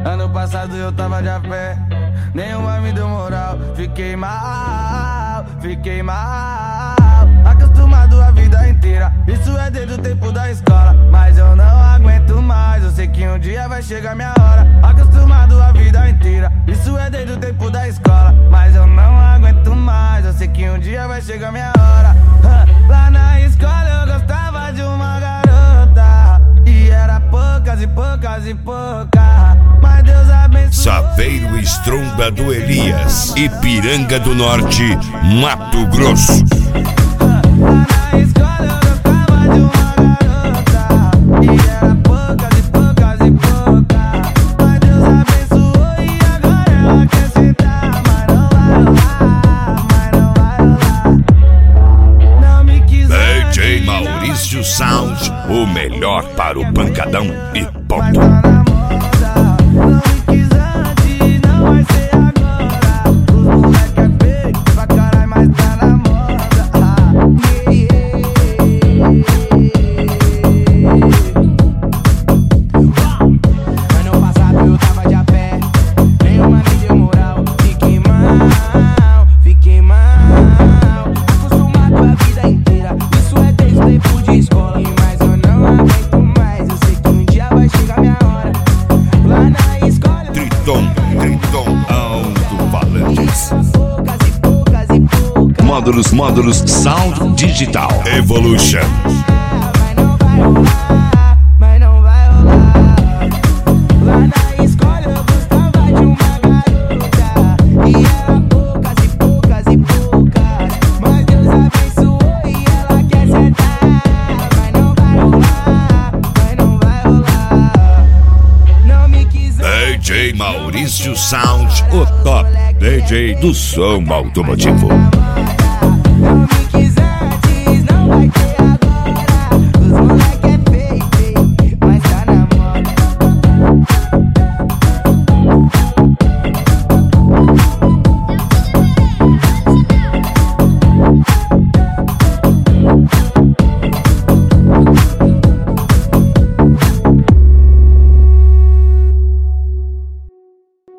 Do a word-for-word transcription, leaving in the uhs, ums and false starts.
Ano passado eu tava de a pé, nenhuma me deu moral. Fiquei mal, fiquei mal. Acostumado a vida inteira, isso é desde o tempo da escola. Mas eu não aguento mais, eu sei que um dia vai chegar minha hora. Acostumado a vida inteira, isso é desde o tempo da escola. Mas eu não aguento mais, eu sei que um dia vai chegar minha hora. Lá na escola eu gostava de uma garota, e era poucas e poucas e poucas. Mas Deus abençoe. Saveiro Estronda do Elias, Ipiranga do Norte, Mato Grosso. Lá na escola eu gostava de uma garota, e era poucas e poucas e poucas. Mas Deus abençoou e agora ela quer sentar. Mas não vai rolar, mas não vai rolar. Não me quis D J Maurício Sound, o melhor para o pancadão e ponto. mas tá na moda. Não me quis antes, não vai ser agora. Os moleque é feio pra caralho, mas tá na moda. Ah, yeah, yeah. Ano passado eu tava de a pé, nenhuma me deu moral. Fiquei mal, fiquei mal. Acostumado a vida inteira, isso é desde o tempo de escola. Mas eu não aguento mais, eu sei que um dia vai chegar minha hora. Lá na escola Triton, Triton, alto-falantes. poucas e poucas e poucas. Módulos, módulos, Sound Digital Evolution. Mas não vai rolar, mas não vai rolar. Lá na escola eu gostava de uma garota, e era poucas e poucas e poucas. Mas Deus abençoou e ela quer sentar. Mas não vai rolar, mas não vai rolar. Não me quis D J Maurício Sound, o top D J do som automotivo. antes.